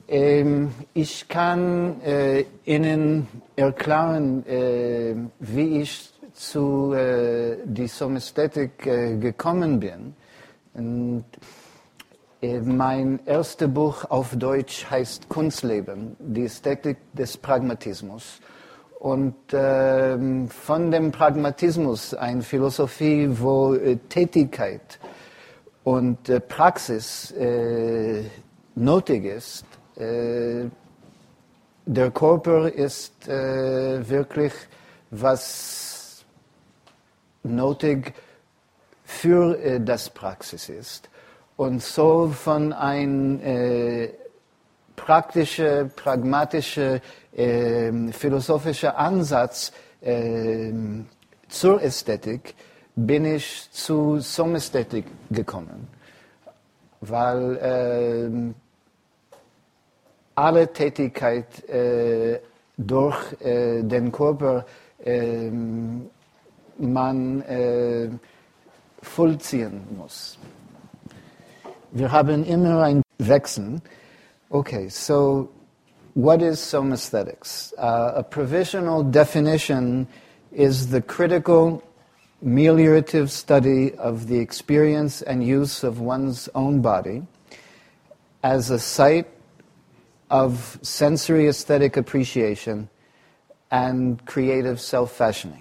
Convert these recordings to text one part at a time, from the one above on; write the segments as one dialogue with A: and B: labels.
A: Ich kann Ihnen erklären, wie ich zu die Somästhetik gekommen bin. Und, mein erstes Buch auf Deutsch heißt Kunstleben, die Ästhetik des Pragmatismus. Und von dem Pragmatismus, eine Philosophie, wo Tätigkeit und Praxis nötig ist, der Körper ist wirklich was nötig für das Praxis ist. Und so von einem praktischen, pragmatischen, philosophischen Ansatz zur Ästhetik bin ich zu Somästhetik gekommen, weil alle Tätigkeit durch den Körper man vollziehen muss. Wir haben immer ein Wechseln. Okay, so what is somaesthetics? A provisional definition is the critical, meliorative study of the experience and use of one's own body as a site of sensory aesthetic appreciation and creative self-fashioning.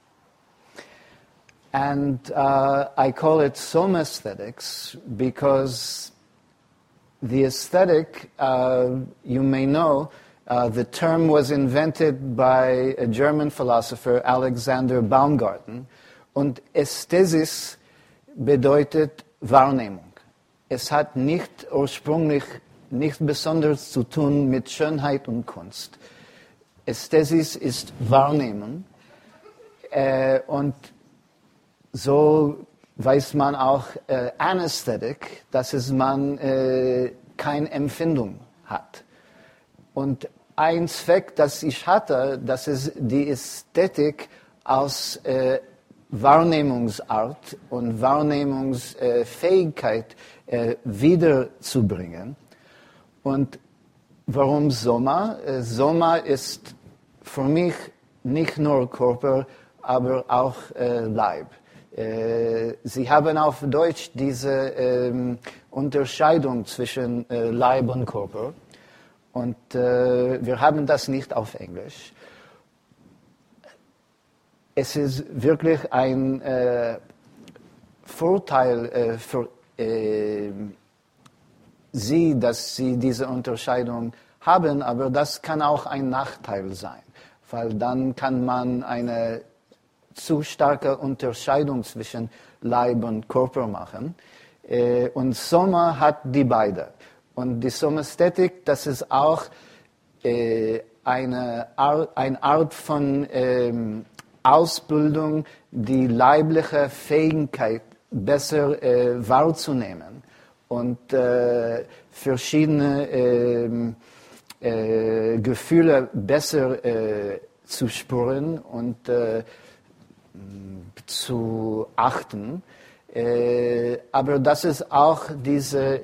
A: And I call it somaesthetics because the aesthetic, you may know, the term was invented by a German philosopher, Alexander Baumgarten, und Ästhesis bedeutet Wahrnehmung. Es hat nicht ursprünglich nichts Besonderes zu tun mit Schönheit und Kunst. Ästhesis ist Wahrnehmen und so weiß man auch Anesthetic, dass es man keine Empfindung hat. Und ein Zweck, das ich hatte, dass es die Ästhetik als Wahrnehmungsart und Wahrnehmungsfähigkeit wiederzubringen. Und warum Soma? Soma ist für mich nicht nur Körper, aber auch Leib. Sie haben auf Deutsch diese Unterscheidung zwischen Leib und Körper und wir haben das nicht auf Englisch. Es ist wirklich ein Vorteil für Sie, dass Sie diese Unterscheidung haben, aber das kann auch ein Nachteil sein, weil dann kann man eine zu starke Unterscheidung zwischen Leib und Körper machen. Und Soma hat die beide. Und die Somästhetik, das ist auch eine Art von Ausbildung, die leibliche Fähigkeit besser wahrzunehmen und verschiedene Gefühle besser zu spüren und zu achten. Aber das ist auch diese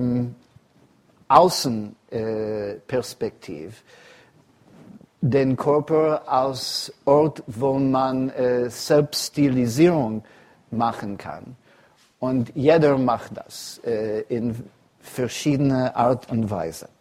A: Außenperspektive. Den Körper als Ort, wo man Selbststilisierung machen kann. Und jeder macht das in verschiedener Art und Weise.